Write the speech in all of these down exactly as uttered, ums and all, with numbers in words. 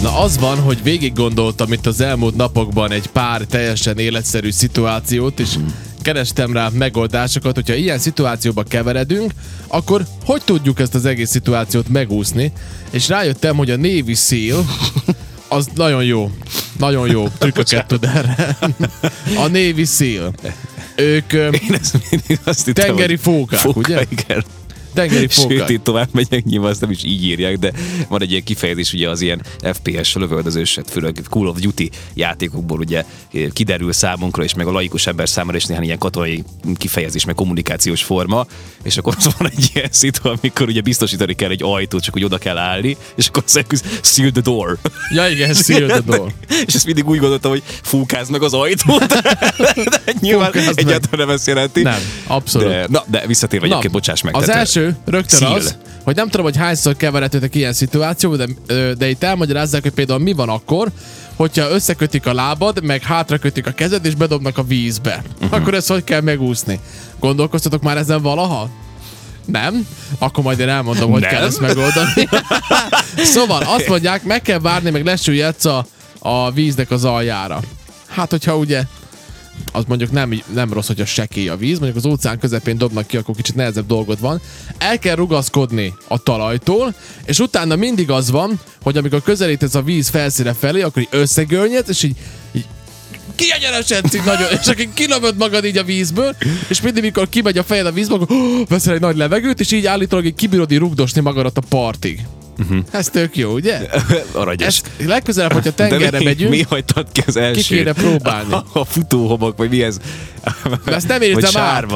Na az van, hogy végig gondoltam itt az elmúlt napokban egy pár teljesen életszerű szituációt, és kerestem rá megoldásokat, hogyha ilyen szituációba keveredünk, akkor hogy tudjuk ezt az egész szituációt megúszni, és rájöttem, hogy a Navy SEAL az nagyon jó, nagyon jó trükköket tud erre. A Navy SEAL. Ők Én ezt mindig azt hittem, tengeri fókák, fóka, ugye? Igen. Tengeri fókák. Sőt, itt tovább megyek, nyilván azt nem is így írják, de van egy ilyen kifejezés, ugye az ilyen ef pé es lövöldözős, főleg Call of Duty játékokból ugye kiderül számunkra, és meg a laikus ember számára is néhány ilyen katonai kifejezés, meg kommunikációs forma, és akkor az van egy ilyen szitu, amikor ugye biztosítani kell egy ajtót, csak úgy oda kell állni, és akkor azt mondjuk, seal the door. Ja igen, seal the door. És ezt mindig úgy gondoltam, hogy fúkázd meg az ajtót, de nyilván Fúkázd egyáltalán nem ezt jelenti. Nem, abszolút. De, na, de visszatérve egyébként, bocsáss meg. Az tehát, első rögtön Seal. az, hogy nem tudom, hogy hányszor keveredtetek ilyen szituációba, de, de itt elmagyarázzák, hogy például mi van akkor, hogyha összekötik a lábad, meg hátra kötik a kezed, és bedobnak a vízbe. Uh-huh. Akkor ezt hogy kell megúszni? Gondolkoztatok már ezen valaha? Nem? Akkor majd én elmondom, hogy nem kell ezt megoldani. Szóval azt mondják, meg kell várni, meg lesüllyedsz a, a víznek az aljára. Hát, hogyha ugye az mondjuk nem, nem rossz, hogyha sekély a víz, mondjuk az óceán közepén dobnak ki, akkor kicsit nehezebb dolgod van. El kell rugaszkodni a talajtól, és utána mindig az van, hogy amikor közelítesz a víz felszíne felé, akkor így összegörnyedsz, és így, így kiegyenesedsz így nagyon, és akkor kilövöd magad így a vízből, és mindig, mikor kimegy a fejed a vízből, akkor oh, veszel egy nagy levegőt, és így állítólag így kibírod így rugdosni magadat a partig. Uh-huh. Ez tök jó, ugye? Aranyos. Ezt legközelebb, hogyha tengerre mi, megyünk, mi hagytad ki az első? Ki kéne próbálni. A, a futóhomok, vagy mi ez? De ezt nem érzem át.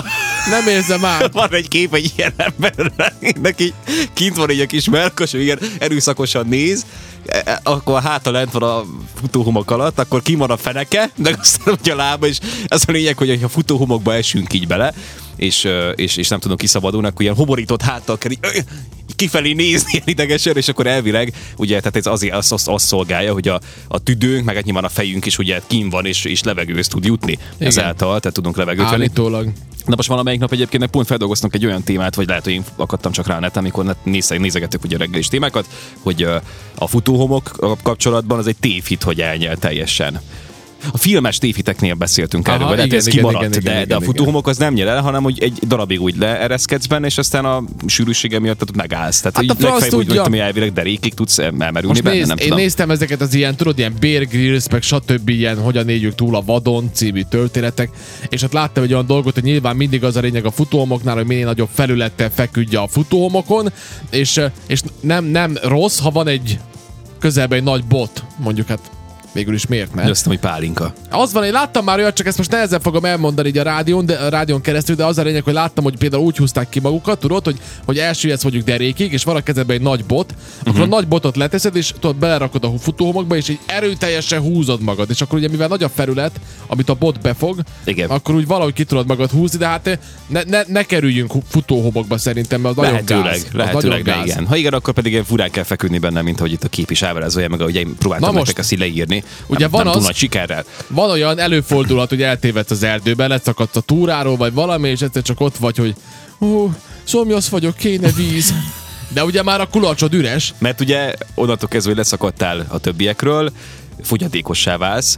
Nem érzem át. Van egy kép egy ilyen emberre, neki kint van egy a kis melkos, igen, erőszakosan néz, akkor a háta lent van a futóhomok alatt, akkor ki van a feneke, de aztán ugye a lába, és ez a lényeg, hogy ha futóhomokba esünk így bele, és, és, és nem tudunk kiszabadulni, akkor ilyen hoborított háttal kell így, kifelé nézni ilyen idegesen, és akkor elvileg, ugye, tehát ez azért azt az, az szolgálja, hogy a, a tüdőnk, meg hát nyilván a fejünk is ugye kín van, és, és levegőhöz tud jutni. Igen. Ezáltal, tehát tudunk levegőt venni. Állítólag. Na most valamelyik nap egyébként pont feldolgoztunk egy olyan témát, vagy lehet, hogy én akadtam csak rá a neten, amikor nézegettük ugye reggelis témákat, hogy a futóhomok kapcsolatban az egy tévhit, hogy elnyel teljesen. A filmes tévhiteknél beszéltünk erről, vagy lehet, ez kimaradt, igen, de, igen, de a futóhomok az nem nyel el, hanem hogy egy darabig úgy leereszkedsz benne, és aztán a sűrűsége miatt tehát megállsz. Tehát hát így legfeljebb úgy vagy, ami elvileg derékig tudsz elmerülni most benne, nézd, nem én tudom. néztem ezeket az ilyen, tudod, ilyen Bear Grylls, meg stb. Ilyen Hogyan éljük túl a vadon című történetek, és ott láttam egy olyan dolgot, hogy nyilván mindig az a lényeg a futóhomoknál, hogy minél nagyobb felülettel feküdj a futóhomokon, és, és nem, nem rossz, ha van egy közelben egy nagy bot, mondjuk hát végül is miért, mert? Azt hogy pálinka. Az van, én láttam már olyat, csak ezt most nehezen fogom elmondani így a rádión, de a rádión keresztül, de az a lényeg, hogy láttam, hogy például úgy húzták ki magukat, tudod, hogy, hogy elsüllyedsz mondjuk derékig, és van a kezedben egy nagy bot, uh-huh. akkor a nagy botot leteszed, és tudod, belerakod a futóhomokba, és így erőteljesen húzod magad. És akkor ugye, mivel nagy a felület, amit a bot befog, igen. akkor úgy valahogy ki tudod magad húzni, de hát ne, ne, ne kerüljünk futóhomokba szerintem, mert az lehetőleg, nagyon gáz. Lehetőleg, de igen. Ha igen, akkor pedig furán kell feküdni benne, mint ahogy itt a kép is ábrázolja, meg ahogy én próbáltam nektek ezt leírni. Ugye nem, van nem az, nagy sikerrel. Van olyan előfordulhat, hogy eltévedsz az erdőben, leszakadsz a túráról, vagy valami, és egyszer csak ott vagy, hogy ó, szomjas vagyok, kéne víz. De ugye már a kulacsod üres. Mert ugye onnantól kezdve, hogy leszakadtál a többiekről, fogyatékossá válsz,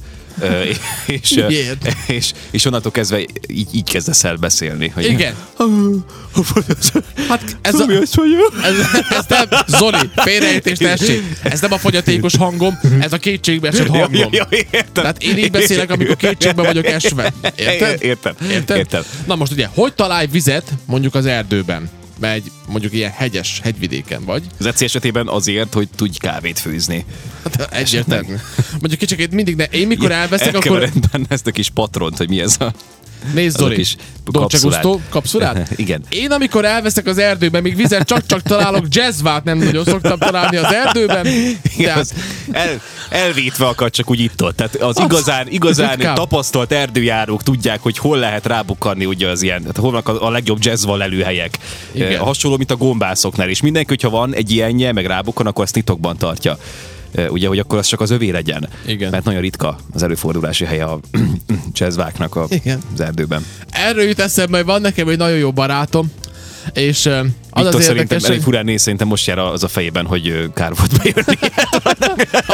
és, és, és onnantól kezdve így, így kezdesz el beszélni. Hogy igen. Hát ez, a, ez, ez nem, Zoli, félreértést tessék. Ez nem a fogyatékos hangom, ez a kétségbeesett hangom. Ja, ja, értem. Tehát én így beszélek, amikor kétségbe vagyok esve. Érted? Értem. Értem? Értem. Na most ugye, hogy találj vizet mondjuk az erdőben? Egy mondjuk ilyen hegyes hegyvidéken vagy. Az Eci esetében azért, hogy tudj kávét főzni. Hát egyértelmű. Mondjuk kicsikét mindig ne. Én mikor elveszek, akkor... Elkeveredben ezt a kis patront, hogy mi ez a... Nézd, Zoli, Dolce Gusto kapszulát? Igen. Én amikor elveszek az erdőben, még vizet csak-csak találok, jazzvát nem nagyon szoktam találni az erdőben. Igen, az el, elvétve akar csak úgy itt ott. Tehát az, az igazán, igazán tapasztalt erdőjárók tudják, hogy hol lehet rábukkanni ugye az ilyen, tehát hol vannak a, a legjobb jazzval lelőhelyek. E, hasonló, mint a gombászoknál is. Mindenki, hogyha van egy ilyenje, meg rábukkan, akkor azt titokban tartja. Ugye, hogy akkor az csak az övé legyen. Igen. Mert nagyon ritka az előfordulási helye a jazzváknak a, az erdőben. Erről jut eszembe, hogy van nekem egy nagyon jó barátom, és az Viktor az szerintem érdekes, elég furán néz, szerintem most jár az a fejében, hogy kár volt bejönni.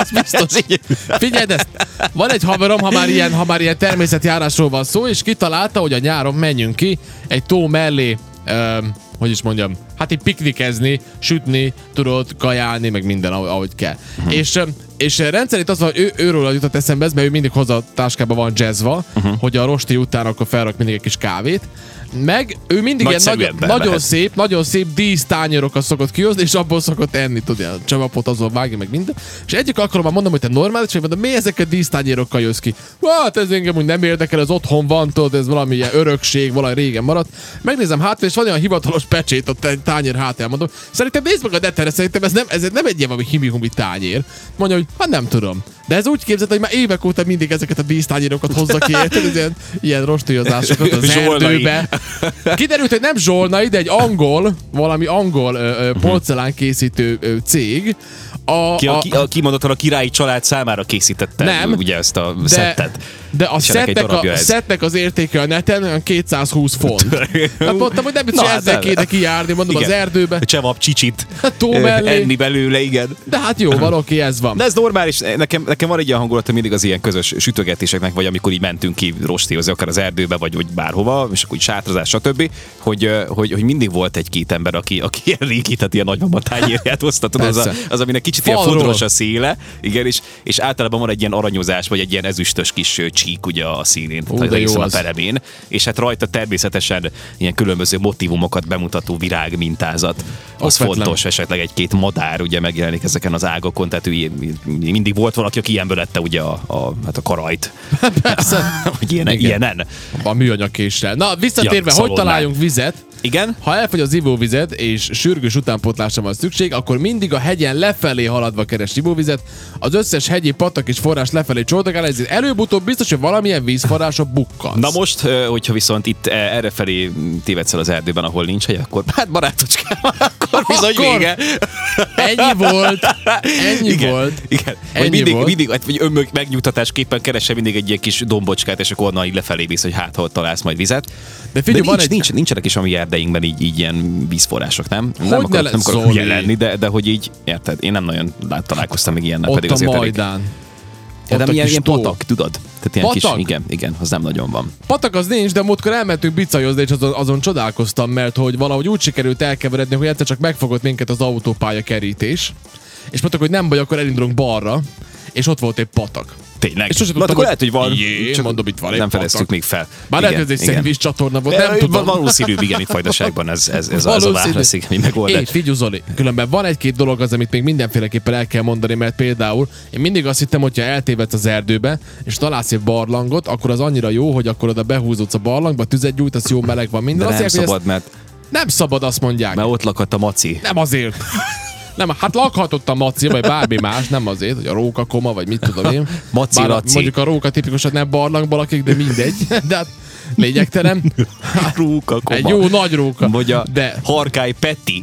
az biztos. Figyelj, ezt, van egy haverom, ha már ilyen, ha már ilyen természetjárásról van szó, és kitalálta, hogy a nyáron menjünk ki egy tó mellé, um, hogy is mondjam, hát így piknikezni, sütni, tudod, kajálni, meg minden, ahogy kell. Uh-huh. És, és rendszerint az van, hogy ő, őről jutott eszembe ez, mert ő mindig hozzá a táskában van jazzva, uh-huh. hogy a rosti után akkor felrak mindig egy kis kávét. Meg ő mindig Nagy ilyen nagyon, nagyon lehet. szép, nagyon szép dísztányérokat szokott kihozni, és abból szokott enni, tudja, csavapot azon vágja, meg minden. És egyik alkalommal mondom, hogy te normális, vagy mondom, mi ezek a dísztányérokkal jössz ki? Hát ez engem úgy nem érdekel, ez otthon van, tudod, ez valami ilyen örökség, valami régen maradt. Megnézem hátra, és van olyan hivatalos pecsét ott egy tányér hátán, mondom. Szerintem nézd meg a netre, szerintem ez nem, ez nem egy ilyen valami himi-humi tányér. Mondja, hogy hát nem tudom. De ez úgy képzeld, hogy már évek óta mindig ezeket a dísztányérokat hozza ki, érted, ilyen, ilyen rostolyozásokat az erdőbe. Kiderült, hogy nem zsolnai, de egy angol, valami angol ö, ö, porcelán készítő ö, cég. A, Ki, a, a, ki, a, kimondottan a királyi család számára készítette nem, ugye ezt a de, szettet. De a szettnek, a, szettnek az értéke a neten olyan kétszázhúsz font. Hát mondtam, hogy nem biztos, hogy ezzel kéne kijárni, mondom, igen. Az erdőbe. Csevap csicsit tó mellé. Enni belőle, igen. De hát jó, van, oké, ez van. De ez normális. Nekem, nekem van egy ilyen hangulata mindig az ilyen közös sütögetéseknek, vagy amikor így mentünk ki rostihozni, akár az erdőbe, vagy, vagy bárhova, és akkor így sátrozás, stb. Hogy, hogy, hogy mindig volt egy-két ember, aki, aki ilyen régi, tehát ilyen nagymama tányérját hozta, az, a, az, aminek kicsit ilyen fodros a széle, igen, és, és általában van egy ilyen aranyozás, vagy egy ilyen ezüstös kis csík ugye a színén, tehát egészen a peremén, és hát rajta természetesen ilyen különböző motivumokat bemutató virág mintázat. Az fontos, esetleg egy-két madár ugye megjelenik ezeken az ágakon, tehát ő, mindig volt valaki, aki ilyenből lette ugye a, a, hát a karajt. Persze. Hogy ilyen, ilyenen. A műanyagkéssel. Na, visszatérve, ja, hogy találjunk vizet? Igen? Ha elfogy az ivóvized és sürgős utánpótlásra van szükség, akkor mindig a hegyen lefelé haladva keres ivóvizet. Az összes hegyi patak és forrás lefelé csordogál, ezért előbb-utóbb biztos, hogy valamilyen vízforrásra bukkansz. Na most, hogyha viszont itt errefelé tévedsz el az erdőben, ahol nincs hely, akkor hát barátocskám, akkor bizony akkor vége. Ennyi volt. Ennyi igen, volt. Igen. Ennyi Vagy mindig, volt. mindig vagy önmög megnyugtatásképpen keresel mindig egy ilyen kis dombocskát, és akkor onnan így lefelé visz, hogy hát hol találsz majd vizet. De figyelj, de van nincs, egy... nincs, nincsenek is a mi erdeinkben így, így ilyen vízforrások, nem? Hogy nem akarok, nem akarok hülye Zoli? lenni, de, de hogy így, érted? Én nem nagyon lát, találkoztam még ilyennel, Ott pedig a azért elég. Majdán. Ja, de Ott a ilyen, kis ilyen tó. patak, tudod? Tehát ilyen Patak? kis, igen, igen, az nem nagyon van. Patak az nincs, de múltkor elmentünk bicajozni, és azon, azon csodálkoztam, mert hogy valahogy úgy sikerült elkeveredni, hogy egyszer csak megfogott minket az autópálya kerítés, és mondtuk, hogy nem baj, akkor elindulunk balra, és ott volt egy patak. Tényleg. És sosem Na, tudtam, akkor lehet, hogy van. Jé, csak mondom, itt van egy nem fedeztük patak. még fel. Bár lehet, hogy ez egy szendvics csatorna volt, nem E, tudom. Valószínű, igen, itt Vajdaságban ez, ez, ez, ez a válasz, mi megoldás. Én, figyelj Zoli, különben van egy-két dolog az, amit még mindenféleképpen el kell mondani, mert például én mindig azt hittem, hogyha eltévedsz az erdőbe, és találsz egy barlangot, akkor az annyira jó, hogy akkor oda behúzódsz a barlangba, tüzet gyújtasz, jó meleg van, minden. De nem Azt mondják, szabad, mert, nem szabad, azt mondják. mert ott lakadt a maci. Nem azért. Nem, hát lakhatott a maci, vagy bármi más, nem azért, hogy a rókakoma, vagy mit tudom én. Maci, Bár laci. mondjuk a róka tipikusan nem barlangban lakik, de mindegy. De hát lényegtelen. Róka, koma. Egy jó nagy róka. Vagy a de... Harkály Peti.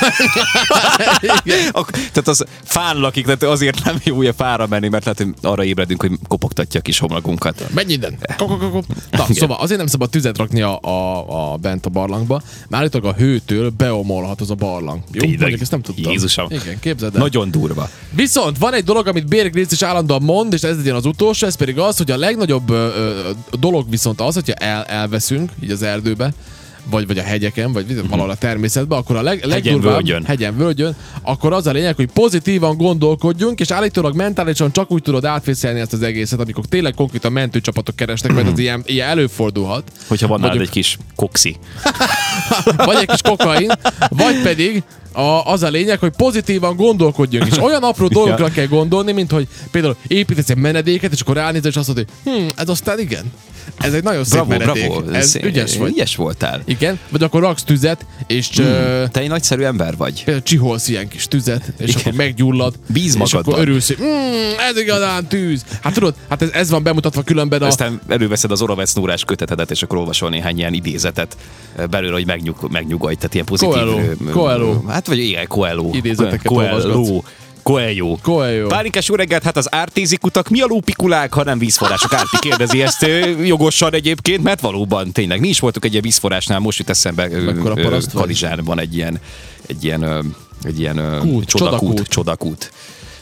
Ak- tehát az fán lakik, tehát azért nem jó ugye fára menni, mert lehet, hogy arra ébredünk, hogy kopogtatja a kis homlokunkat. Menj innen! Na, szóval azért nem szabad tüzet rakni a, a, a bent a barlangba, mert állítólag a hőtől beomolhat az a barlang. Jó? Tényleg? Mondjuk, ezt nem tudtam. Jézusom. Igen, képzeld el. Nagyon durva. Viszont van egy dolog, amit Bear Grylls is állandóan mond, és ez legyen az utolsó, ez pedig az, hogy a legnagyobb ö, ö, dolog viszont az, hogyha el, elveszünk így az erdőbe, vagy, vagy a hegyeken, vagy uh-huh. valahol a természetben, akkor a leg, legdurvább, völgyön. hegyen, völgyön, akkor az a lényeg, hogy pozitívan gondolkodjunk, és állítólag mentálisan csak úgy tudod átvészelni ezt az egészet, amikor tényleg konkrétan mentőcsapatok keresnek, mert az ilyen, ilyen előfordulhat. Hogyha van nálad Mondjuk- egy kis koxi. vagy egy kis kokain, vagy pedig a, az a lényeg, hogy pozitívan gondolkodjunk, és olyan apró dolgokra kell gondolni, mint hogy például építesz egy menedéket, és akkor ránézel, és azt mondod, hogy hm, ez aztán igen. Ez egy nagyon szép Bravo, menedék. bravo. Ez ügyes vagy. Ügyes voltál. Igen, vagy akkor raksz tüzet, és Hmm. ö, Te egy nagyszerű ember vagy. például csiholsz ilyen kis tüzet, és Igen. akkor meggyullad. Bíz és magadban. akkor örülsz, hogy mm, ez igazán tűz. Hát tudod, hát ez, ez van bemutatva különben a... Aztán előveszed az Oravec Nórás kötetedet, és akkor olvasol néhány ilyen idézetet belőle, hogy megnyug, megnyugodj, tehát ilyen pozitív... Coelho. ö, Coelho. Hát vagy igen, Coelho. Idézeteket Coelho. olvasgatsz. Coelho. Coelho. Pálinkás jó reggelt, hát az ártézi kutak mi a lópikulák, ha nem vízforrások? Árpi kérdezi ezt ö, jogosan egyébként, mert valóban tényleg mi is voltunk egy ilyen vízforrásnál, most jut eszembe ö, Mekkora ö, paraszt vagy? Kadizsánban egy ilyen, egy ilyen, ö, egy ilyen ö, Kút, csodakút, csodakút. csodakút.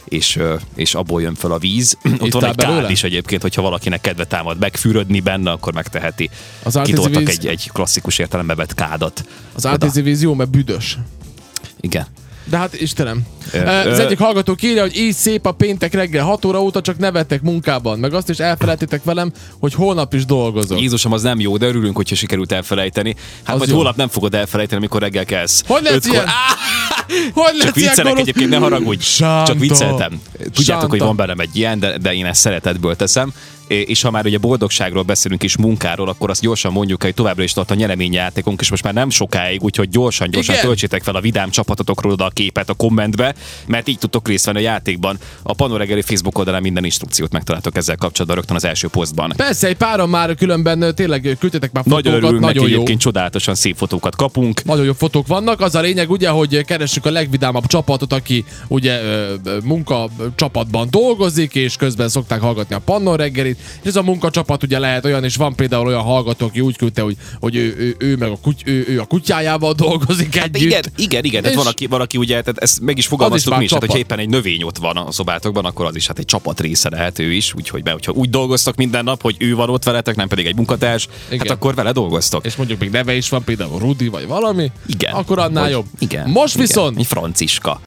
és, és abból jön fel a víz. Ott van egy kád is egyébként, hogyha valakinek kedve támad megfürödni benne, akkor megteheti. Kitoltak víz... egy, egy klasszikus értelembe vett kádat. Az ártézi víz jó, mert büdös. Igen. De hát Istenem. Az egyik hallgató írja, hogy így szép a péntek reggel hat óra óta, csak nevettek munkában. Meg azt is elfelejtitek velem, hogy holnap is dolgozok. Jézusom, az nem jó, de örülünk, hogyha sikerült elfelejteni. Hát az majd jó. Holnap nem fogod elfelejteni, amikor reggel kelsz. Hogy lesz ilyen? Hogy csak viccelek egyébként, ne haragudj. Sánta. Csak vicceltem. Tudjátok, Sánta. hogy van bennem egy ilyen, de, de én ezt szeretetből teszem. És ha már ugye boldogságról beszélünk és munkáról, akkor azt gyorsan mondjuk, hogy továbbra is tart a nyereményjátékunk, és most már nem sokáig, úgyhogy gyorsan, gyorsan Igen. töltsétek fel a vidám csapatotokról oda a képet a kommentbe, mert így tudtok részt venni a játékban. A Pannó reggeli Facebook oldalán minden instrukciót megtaláltok ezzel kapcsolatban rögtön az első posztban. Persze, egy páron már különben tényleg küldtetek már fotókat, nagyon örülünk nagyon neki, jó. Egyébként csodálatosan szép fotókat kapunk. Nagyon jó fotók vannak. Az a lényeg ugye, hogy keressük a legvidámabb csapatot, aki ugye munka csapatban dolgozik, és közben szokták hallgatni a Pannó reggelit. És ez a munkacsapat ugye lehet olyan, és van például olyan hallgató, aki úgy küldte, hogy, hogy ő, ő, ő meg a, kuty, ő, ő a kutyájával dolgozik hát együtt. Igen, igen, igen. Tehát van, aki, van, aki ugye, tehát ezt meg is fogalmaztuk mi is, tehát, hogyha éppen egy növény ott van a szobátokban, akkor az is hát egy csapat része lehet ő is, úgyhogy be, hogyha úgy dolgoztok minden nap, hogy ő van ott veletek, nem pedig egy munkatárs, igen. hát akkor vele dolgoztok. És mondjuk még neve is van, például Rudi vagy valami, igen. akkor annál vagy, jobb. Igen. Most igen. viszont egy Franciska.